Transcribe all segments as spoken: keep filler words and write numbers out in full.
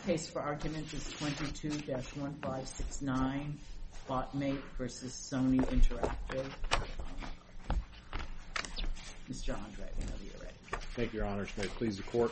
case for argument is twenty-two dash one five six nine, Botmate versus Sony Interactive. Um, Mister Andre, whenever you're ready. Thank you, Your Honors. May it please the Court.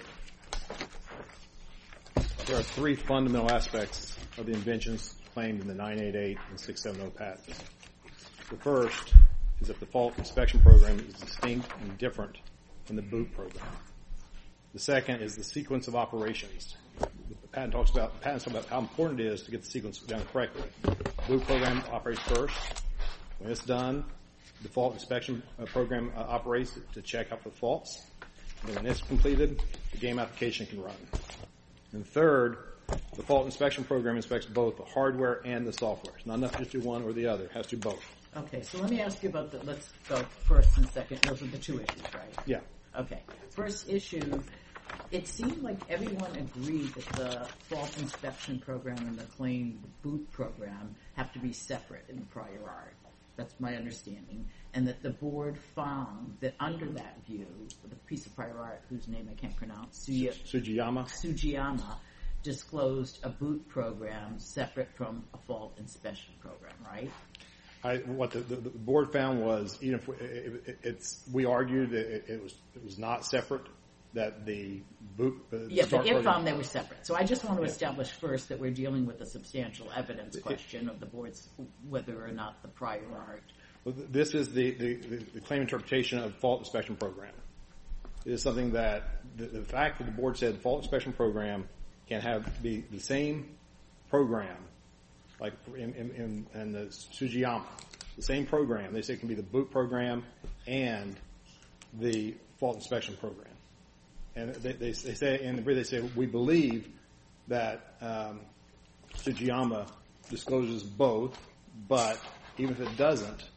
There are three fundamental aspects of the inventions claimed in the nine eighty-eight and six seventy patents. The first is that the fault inspection program is distinct and different from the boot program. The second is the sequence of operations. The patent talks about, the patent talks about how important it is to get the sequence done correctly. The boot program operates first. When it's done, the fault inspection program uh, operates to check out the faults. And when it's completed, the game application can run. And third, the fault inspection program inspects both the hardware and the software. It's not enough to just do one or the other. It has to do both. Okay, so let me ask you about the, let's go first and second. Those are the two issues, right? Yeah. Okay. First issue, it seemed like everyone agreed that the fault inspection program and the claim boot program have to be separate in the prior art. That's my understanding. And that the board found that under that view, the piece of prior art whose name I can't pronounce, Su- Sugiyama. Sugiyama, disclosed a boot program separate from a fault inspection program, right? I, what the, the, the board found was, even if we, it, it, it's, we argued that it, it was it was not separate. That the boot. Uh, yeah, but it program, found they were separate. So I just want to yeah. establish first that we're dealing with the substantial evidence question of the board's whether or not the prior art. Well, this is the, the, the claim interpretation of fault inspection program. It is something that the, the fact that the board said the fault inspection program can have be the same program, like in, in, in, in the Sugiyama, the same program. They say it can be the boot program and the fault inspection program. And they, they, they say, in the brief, they say, we believe that um, Sugiyama discloses both, but even if it doesn't,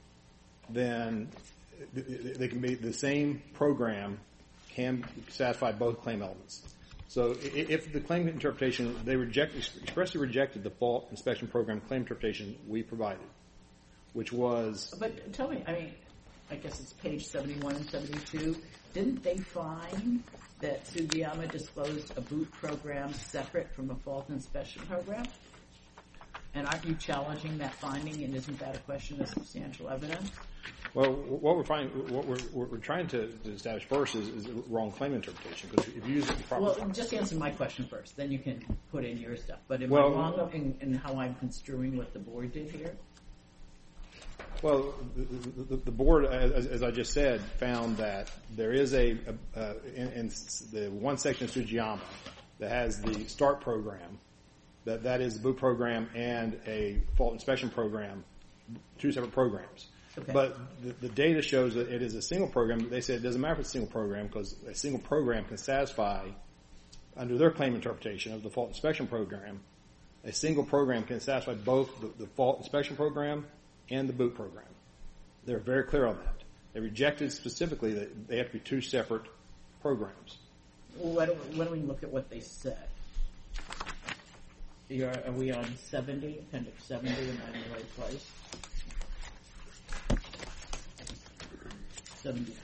then they can be the same program can satisfy both claim elements. So if the claim interpretation, they reject, expressly rejected the fault inspection program claim interpretation we provided, which was... But tell me, I mean, I guess it's page seventy-one and seventy-two. Didn't they find that Sugiyama disclosed a boot program separate from a fault inspection program? And aren't you challenging that finding, and isn't that a question of substantial evidence? Well, what we're finding, what we're, what we're trying to, to establish first is, is the wrong claim interpretation. Because if you use the proper... Well, just answer my question first, then you can put in your stuff. But am well, I wrong in, in how I'm construing what the board did here? Well, the, the, the board, as, as I just said, found that there is a, a uh, in, in the one section of Sugiyama that has the START program, that that is the boot program and a fault inspection program, two separate programs. Okay. But the, the data shows that it is a single program. They said it doesn't matter if it's a single program because a single program can satisfy, under their claim interpretation of the fault inspection program, a single program can satisfy both the, the fault inspection program and the boot program. They're very clear on that. They rejected specifically that they have to be two separate programs. Well, why don't, why don't we look at what they said? You're, are we on seventy, appendix seventy, am I in the right place? seventy,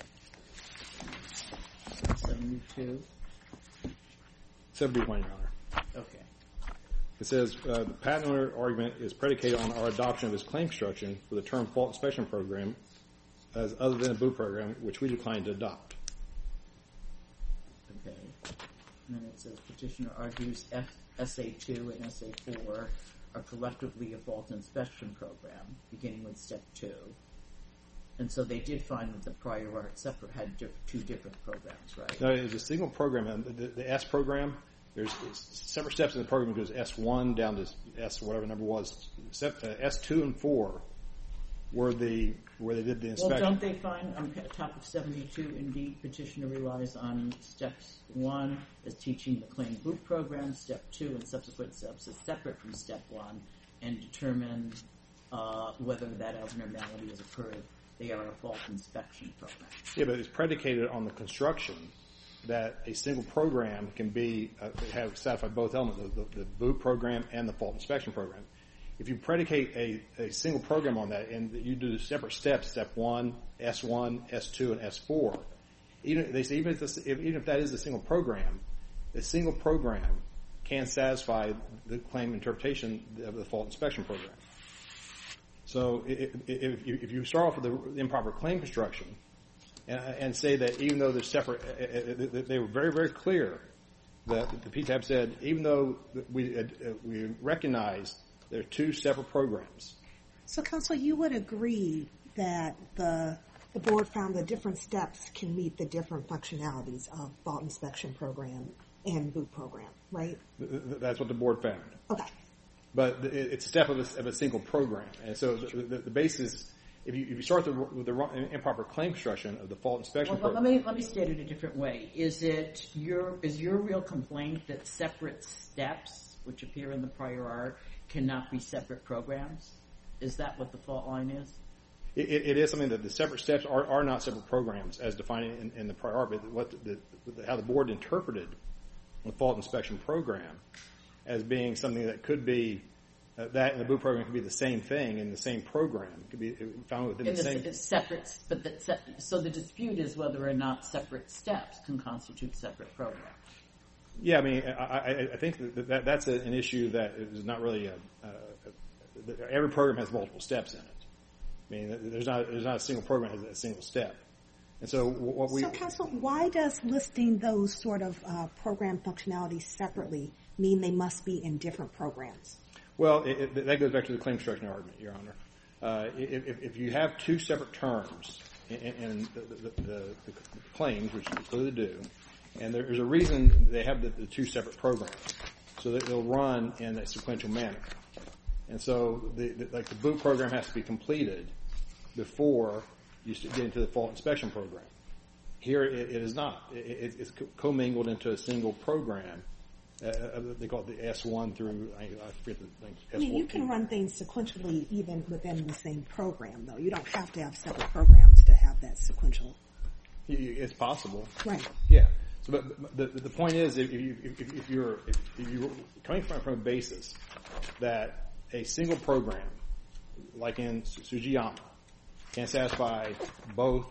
seventy-two. seventy-one, Your Honor. Okay. It says uh, the patent owner argument is predicated on our adoption of his claim construction for the term fault inspection program as other than a boot program, which we declined to adopt. Okay. And then it says petitioner argues F, S A two and S A four are collectively a fault inspection program, beginning with step two. And so they did find that the prior art separate had diff- two different programs, right? No, it's a single program. And the, the S program, there's separate steps in the program. It goes S one down to S whatever number was. Step, uh, S two and four were the where they did the inspection. Well, don't they find on top of seventy-two, indeed, petitioner relies on steps one as teaching the claim boot program, step two and subsequent steps as separate from step one, and determine uh, whether that abnormality has occurred. They are a fault inspection program. Yeah, but it's predicated on the construction that a single program can be uh, have satisfy both elements, the, the, the boot program and the fault inspection program. If you predicate a, a single program on that and you do separate steps, step one, S one, S two, and S four, even they say even if, this, if even if that is a single program, a single program can satisfy the claim interpretation of the fault inspection program. So if you, if you start off with the improper claim construction and, and say that even though they're separate, they were very, very clear that the P TAB said even though we, uh, we recognize they're two separate programs. So, counsel, you would agree that the the board found the different steps can meet the different functionalities of fault inspection program and boot program, right? That's what the board found. Okay. But it's a step of a, of a single program. And so the, the, the basis, if you, if you start the, with the improper claim construction of the fault inspection well, program. Let me, let me state it a different way. Is it your, is your real complaint that separate steps, which appear in the prior art, cannot be separate programs? Is that what the fault line is? It, it is something that the separate steps are, are not separate programs as defined in, in the prior art, but what the, the, how the board interpreted the fault inspection program as being something that could be, uh, that and the boot program could be the same thing in the same program. It could be found within in the, the same. It's separate, but that se- so the dispute is whether or not separate steps can constitute separate programs. Yeah, I mean, I, I, I think that, that that's a, an issue that is not really a, a, a, every program has multiple steps in it. I mean, there's not there's not a single program that has a single step. And so what we... So, counsel, why does listing those sort of uh, program functionalities separately mean they must be in different programs? Well, it, it, that goes back to the claim construction argument, Your Honor. Uh, if, if you have two separate terms in, in the, the, the, the claims, which they clearly do, and there's a reason they have the, the two separate programs, so that they'll run in a sequential manner. And so, the, the, like the boot program has to be completed before you get into the fault inspection program. Here, it, it is not. It, it's commingled into a single program. Uh, they call it the S one through, I, I forget the thing. I mean, you can run things sequentially even within the same program, though. You don't have to have separate programs to have that sequential. It's possible. Right. Yeah. So, but the the point is, if you if, if you're if you're coming from from a basis that a single program, like in Sujiyama, can satisfy both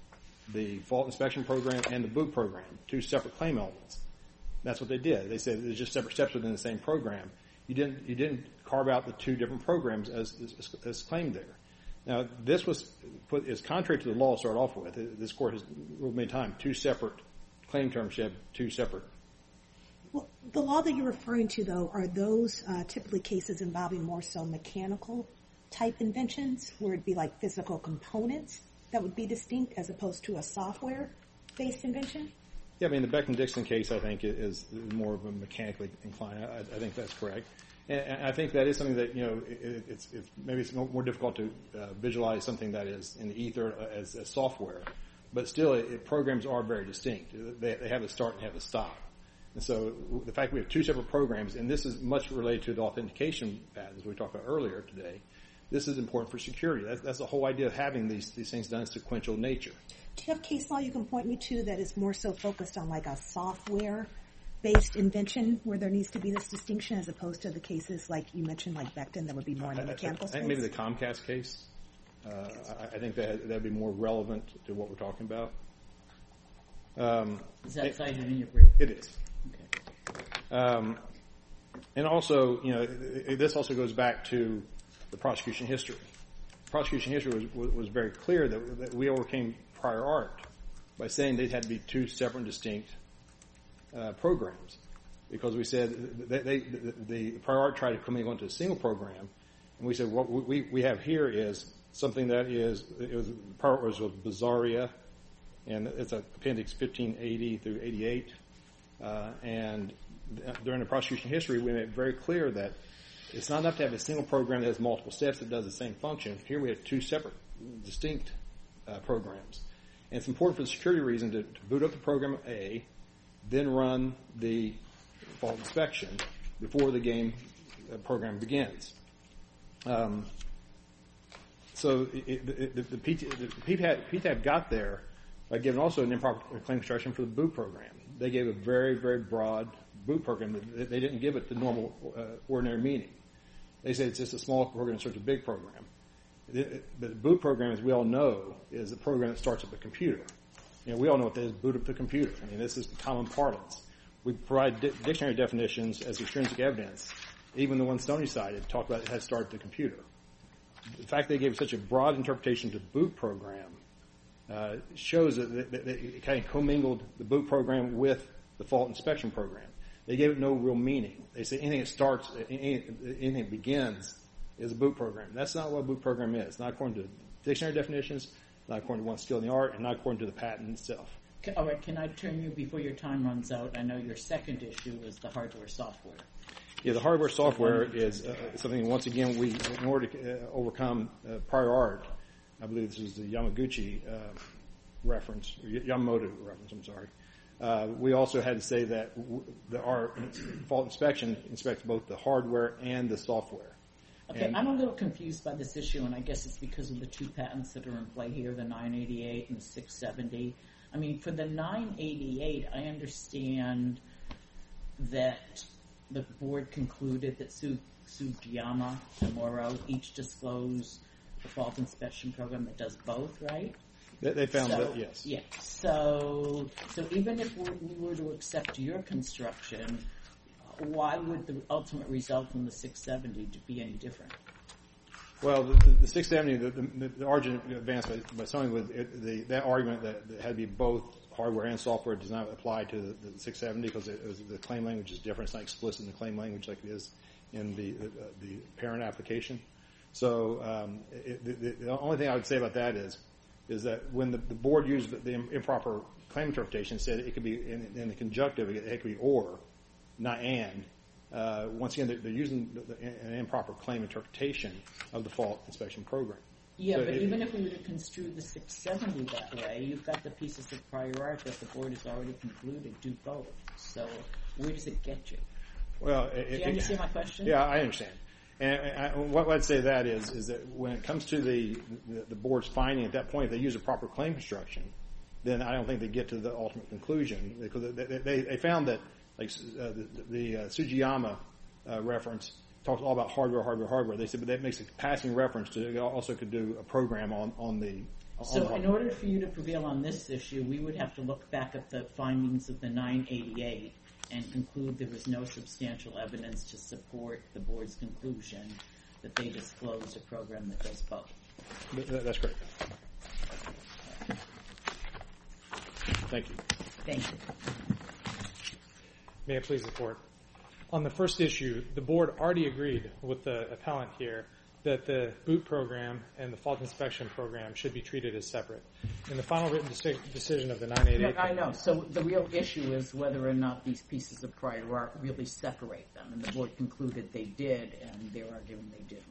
the fault inspection program and the boot program, two separate claim elements. That's what they did. They said there's just separate steps within the same program. You didn't you didn't carve out the two different programs as as, as claimed there. Now, this was put is contrary to the law to start off with. This court has ruled many times two separate claim terms should have two separate. Well, the law that you're referring to, though, are those uh, typically cases involving more so mechanical type inventions, where it'd be like physical components that would be distinct as opposed to a software-based invention? Yeah, I mean, the Beckman-Dixon case, I think, is more of a mechanically inclined. I, I think that's correct. And, and I think that is something that, you know, it, it's, it's maybe it's more difficult to uh, visualize something that is in the ether as, as software. But still, it, it, programs are very distinct. They, they have a start and have a stop. And so the fact we have two separate programs, and this is much related to the authentication patterns we talked about earlier today, this is important for security. That's, that's the whole idea of having these, these things done in sequential nature. Do you have case law you can point me to that is more so focused on like a software-based invention where there needs to be this distinction as opposed to the cases like you mentioned, like Becton, that would be more in the mechanical space? I think maybe the Comcast case. Uh, I, I think that that would be more relevant to what we're talking about. Um, is that it, cited in your brief? It is. Okay. Um, and also, you know, it, it, this also goes back to the prosecution history. Prosecution history was, was, was very clear that, that we overcame prior art by saying they had to be two separate and distinct uh, programs, because we said they, they, the, the prior art tried to come into a single program, and we said what we we have here is something that is it was prior art was with Bizarria, and it's a appendix fifteen eighty through eighty-eight, uh, and during the prosecution history we made it very clear that it's not enough to have a single program that has multiple steps that does the same function. Here we have two separate, distinct uh, programs. And it's important for the security reason to, to boot up the program A, then run the fault inspection before the game uh, program begins. Um, so it, it, the, the, P T, the P T A B got there by giving also an improper claim construction for the boot program. They gave a very, very broad boot program. They didn't give it the normal, uh, ordinary meaning. They said it's just a small program instead of a big program. But the boot program, as we all know, is a program that starts up a computer. You know, we all know what that is, boot up the computer. I mean, this is common parlance. we provide di- dictionary definitions as extrinsic evidence. Even the one Stoney cited talked about it had started the computer. The fact they gave such a broad interpretation to the boot program uh, shows that, that, that it kind of commingled the boot program with the fault inspection program. They gave it no real meaning. They say anything that starts, anything that begins is a boot program. That's not what a boot program is. Not according to dictionary definitions, not according to one skill in the art, and not according to the patent itself. Okay, all right, can I turn you, before your time runs out, I know your second issue is the hardware-software. Yeah, the hardware-software is uh, something, once again, we, in order to uh, overcome uh, prior art, I believe this is the Yamaguchi uh, reference, or Yamamoto reference, I'm sorry. Uh, we also had to say that w- the, our fault inspection inspects both the hardware and the software. Okay, And I'm a little confused by this issue, and I guess it's because of the two patents that are in play here, the nine eighty-eight and the six seventy. I mean, for the nine eighty-eight, I understand that the board concluded that Su- Sugiyama and Moro each disclose the fault inspection program that does both, right? they, they found so, that, yes. Yeah. So, so even if we we were to accept your construction, why would the ultimate result from the six seventy be any different? Well, the, the, the six seventy, the, the, the argument advanced by, by Sony was it, the, that argument that, that had to be both hardware and software does not apply to the, the six seventy because it, it was, the claim language is different. It's not explicit in the claim language like it is in the the, the parent application. So um, it, the, the only thing I would say about that is is that when the, the board used the, the improper claim interpretation, said it could be in, in the conjunctive, it, it could be or, not and. Uh, once again, they're, they're using the, the, an improper claim interpretation of the fault inspection program. Yeah, So but it, even if we were to construe the six seventy that way, you've got the pieces of prior art that the board has already concluded do both. So where does it get you? Well, it, Do you it, understand my question? Yeah, I understand. And I, what I'd say that is is that when it comes to the, the the board's finding at that point, if they use a proper claim construction, then I don't think they get to the ultimate conclusion because they, they, they found that like uh, the, the uh, Sugiyama uh, reference talks all about hardware, hardware, hardware. They said, but that makes a passing reference to it also could do a program on on the. On So the in order for you to prevail on this issue, we would have to look back at the findings of the nine eighty-eight and conclude there was no substantial evidence to support the board's conclusion that they disclosed a program that does both. That's correct. Thank you. Thank you. May it please the court. On the first issue, the board already agreed with the appellant here that the boot program and the fault inspection program should be treated as separate. In the final written deci- decision of the nine eighty-eight... Look, I know. So the real issue is whether or not these pieces of prior art really separate them. And the board concluded they did, and they're arguing they didn't.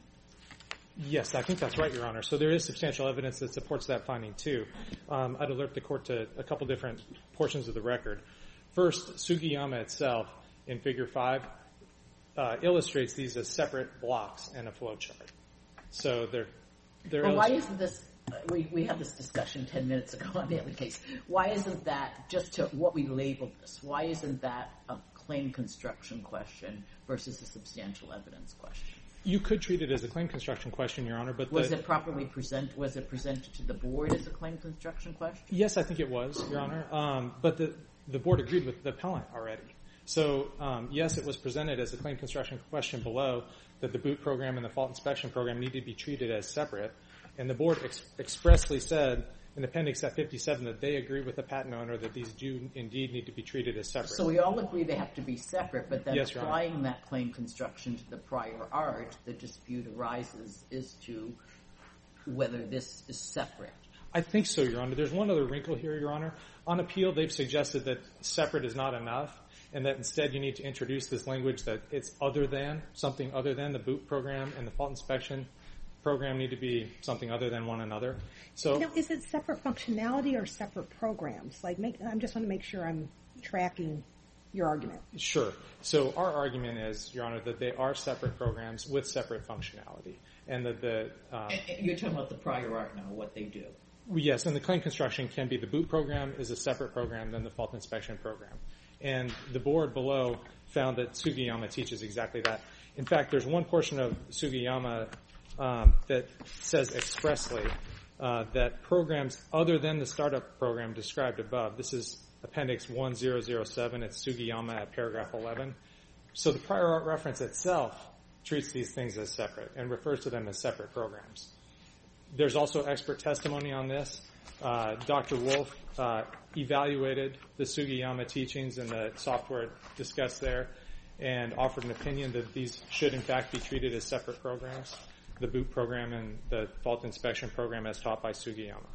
Yes, I think that's right, Your Honor. So there is substantial evidence that supports that finding, too. Um, I'd alert the court to a couple different portions of the record. First, Sugiyama itself, in Figure five, uh, illustrates these as separate blocks in a flow chart. So they're... they're Well, why illust- isn't this... We, we had this discussion ten minutes ago on the other case. Why isn't that, just to what we labeled this, why isn't that a claim construction question versus a substantial evidence question? You could treat it as a claim construction question, Your Honor, but... Was the, it properly present? Was it presented to the board as a claim construction question? Yes, I think it was, Your Honor. Um, but the, the board agreed with the appellant already. So, um, yes, it was presented as a claim construction question below that the boot program and the fault inspection program need to be treated as separate. And the board ex- expressly said in Appendix F fifty-seven that they agree with the patent owner that these do indeed need to be treated as separate. So we all agree they have to be separate, but then Yes, Your Honor. applying that claim construction to the prior art, the dispute arises as to whether this is separate. I think so, Your Honor. There's one other wrinkle here, Your Honor. On appeal, they've suggested that separate is not enough, and that instead you need to introduce this language that it's other than, something other than the boot program and the fault inspection program need to be something other than one another. So, Now, is it separate functionality or separate programs? Like, make, I just want to make sure I'm tracking your argument. sure. So our argument is, Your Honor, that they are separate programs with separate functionality, and that the um, And- and You're talking about the prior art now, what they do. yes, and the claim construction can be the boot program is a separate program than the fault inspection program. And the board below found that Sugiyama teaches exactly that. In fact, there's one portion of Sugiyama um, that says expressly uh, that programs other than the startup program described above, this is Appendix one thousand seven. It's Sugiyama at paragraph eleven. So the prior art reference itself treats these things as separate and refers to them as separate programs. There's also expert testimony on this. Uh, Doctor Wolf uh, evaluated the Sugiyama teachings and the software discussed there and offered an opinion that these should in fact be treated as separate programs, the boot program and the fault inspection program as taught by Sugiyama.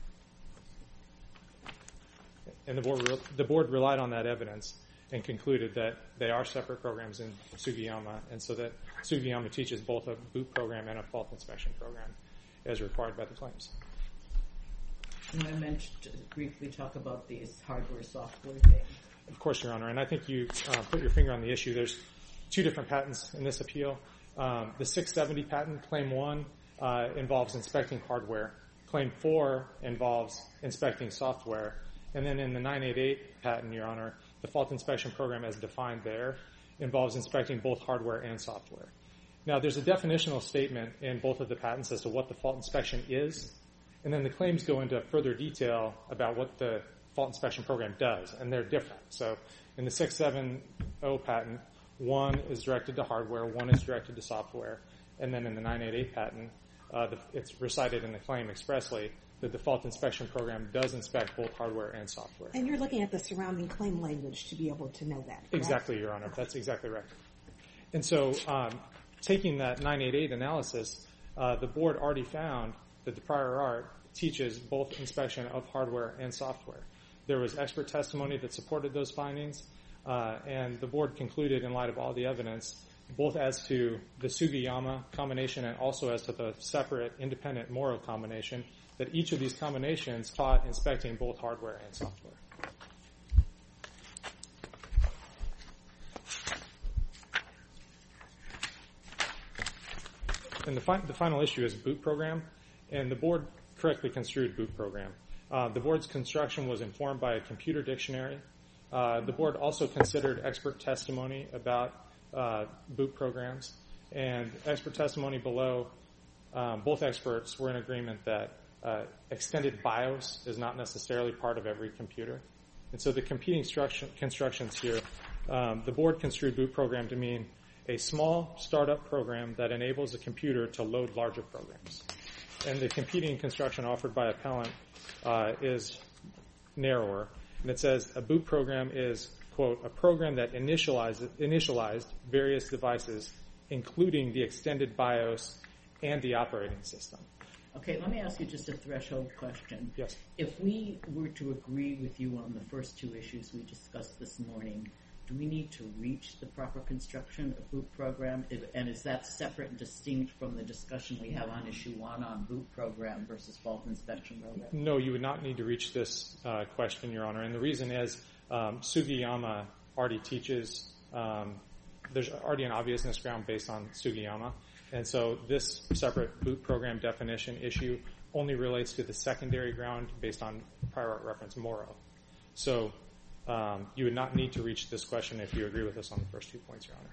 And the board, re- the board relied on that evidence and concluded that they are separate programs in Sugiyama, and so that Sugiyama teaches both a boot program and a fault inspection program as required by the claims. And I mentioned to briefly talk about these hardware software things. Of course, Your Honor, and I think you uh, put your finger on the issue. There's two different patents in this appeal. Um, the six seventy patent, Claim one, uh, involves inspecting hardware. Claim four involves inspecting software. And then in the nine eighty-eight patent, Your Honor, the fault inspection program as defined there involves inspecting both hardware and software. Now, there's a definitional statement in both of the patents as to what the fault inspection is, and then the claims go into further detail about what the fault inspection program does, and they're different. So in the six seventy patent, one is directed to hardware, one is directed to software, and then in the nine eighty-eight patent, uh, the, it's recited in the claim expressly that the fault inspection program does inspect both hardware and software. And you're looking at the surrounding claim language to be able to know that, correct? Exactly, Your Honor. Okay. That's exactly right. And so um, taking that nine eighty-eight analysis, uh, the board already found that the prior art teaches both inspection of hardware and software. There was expert testimony that supported those findings, uh, and the board concluded in light of all the evidence, both as to the Sugiyama combination and also as to the separate independent Moro combination, that each of these combinations taught inspecting both hardware and software. And the, fi- the final issue is boot program, and the board correctly construed boot program. Uh, the board's construction was informed by a computer dictionary. Uh, the board also considered expert testimony about uh, boot programs, and expert testimony below, um, both experts were in agreement that uh, extended BIOS is not necessarily part of every computer. And so the competing structure, constructions here, um, the board construed boot program to mean a small startup program that enables a computer to load larger programs. And the competing construction offered by appellant uh, is narrower, and it says a boot program is, quote, a program that initialized, initialized various devices, including the extended BIOS and the operating system. Okay, let me ask you just a threshold question. Yes. If we were to agree with you on the first two issues we discussed this morning, do we need to reach the proper construction of boot program? And is that separate and distinct from the discussion we have on issue one on boot program versus fault inspection program? No, you would not need to reach this uh, question, Your Honor. And the reason is um, Sugiyama already teaches, um, there's already an obviousness ground based on Sugiyama. And so this separate boot program definition issue only relates to the secondary ground based on prior art reference Moro. So um, you would not need to reach this question if you agree with us on the first two points, Your Honor.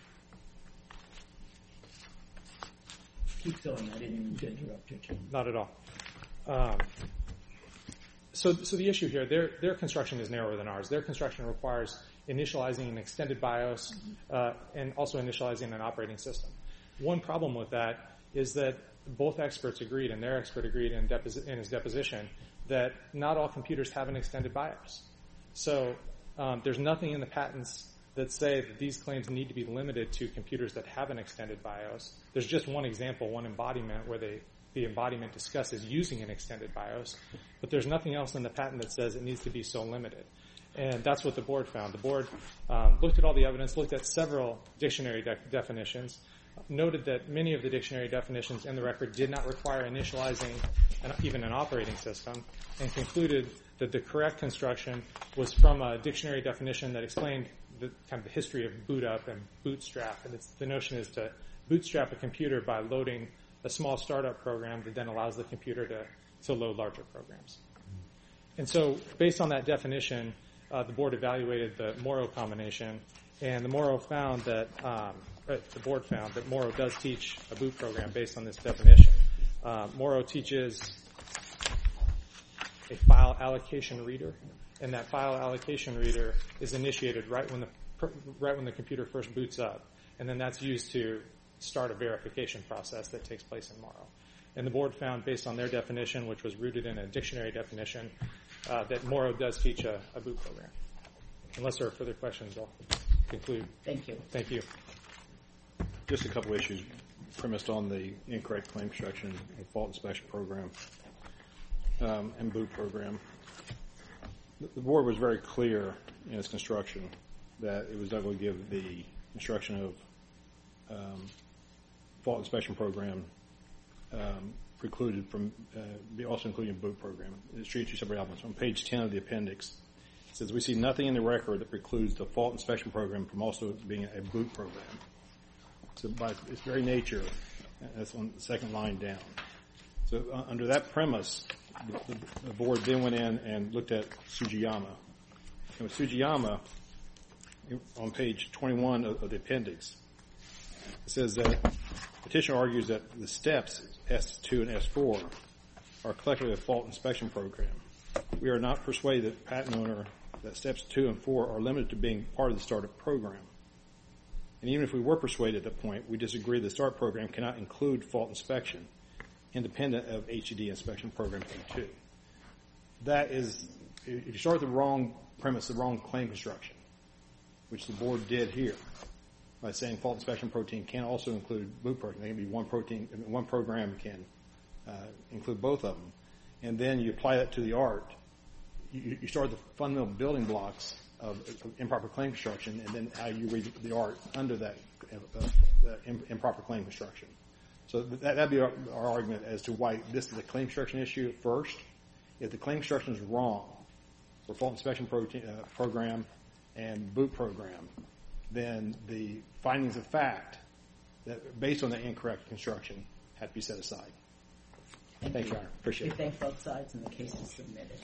Keep going. I didn't mean to interrupt you. Not at all. Um, so, so the issue here, their their construction is narrower than ours. Their construction requires initializing an extended BIOS uh, and also initializing an operating system. One problem with that is that both experts agreed, and their expert agreed in, deposi- in his deposition, that not all computers have an extended BIOS. So um, there's nothing in the patents that say that these claims need to be limited to computers that have an extended BIOS. There's just one example, one embodiment, where they, the embodiment discusses using an extended BIOS, but there's nothing else in the patent that says it needs to be so limited. And that's what the board found. The board um, looked at all the evidence, looked at several dictionary de- definitions, noted that many of the dictionary definitions in the record did not require initializing an, even an operating system, and concluded that the correct construction was from a dictionary definition that explained the kind of the history of boot up and bootstrap. And it's, the notion is to bootstrap a computer by loading a small startup program that then allows the computer to, to load larger programs. And so based on that definition, uh, the board evaluated the Moro combination, and the Moro found that um, the board found that Moro does teach a boot program based on this definition. Uh, Moro teaches a file allocation reader, and that file allocation reader is initiated right when the right when the computer first boots up, and then that's used to start a verification process that takes place in Morrow. And the board found, based on their definition, which was rooted in a dictionary definition, uh, that Morrow does teach a, a boot program. Unless there are further questions, I'll conclude. Thank you. Thank you. Just a couple issues premised on the incorrect claim construction and fault inspection program um, and boot program. The board was very clear in its construction that it was not going to give the construction of um, fault inspection program um, precluded from uh, be also including a boot program. It's treated two separate elements. On page ten of the appendix, it says, we see nothing in the record that precludes the fault inspection program from also being a boot program. So by its very nature, that's on the second line down. So uh, under that premise, the, the, the board then went in and looked at Tsujiyama. And with Tsujiyama, on page twenty-one of, of the appendix, it says that petitioner argues that the steps S two and S four are collectively a fault inspection program. We are not persuaded that the patent owner that steps two and four are limited to being part of the startup program. And even if we were persuaded at that point, we disagree the START program cannot include fault inspection, independent of H D D inspection program A two. That is, if you start with the wrong premise, the wrong claim construction, which the board did here, by saying fault inspection protein can also include boot program. They can be one protein, one program can uh, include both of them. And then you apply that to the art. You, you start with the fundamental building blocks of, of improper claim construction, and then how you read the art under that uh, uh, improper claim construction. So that would be our, our argument as to why this is a claim construction issue at first. If the claim construction is wrong for fault inspection protein, uh, program and boot program, then the findings of fact that based on the incorrect construction have to be set aside. Thank Thank you, you. Your Honor. Appreciate We it. thank both sides, and the case is submitted.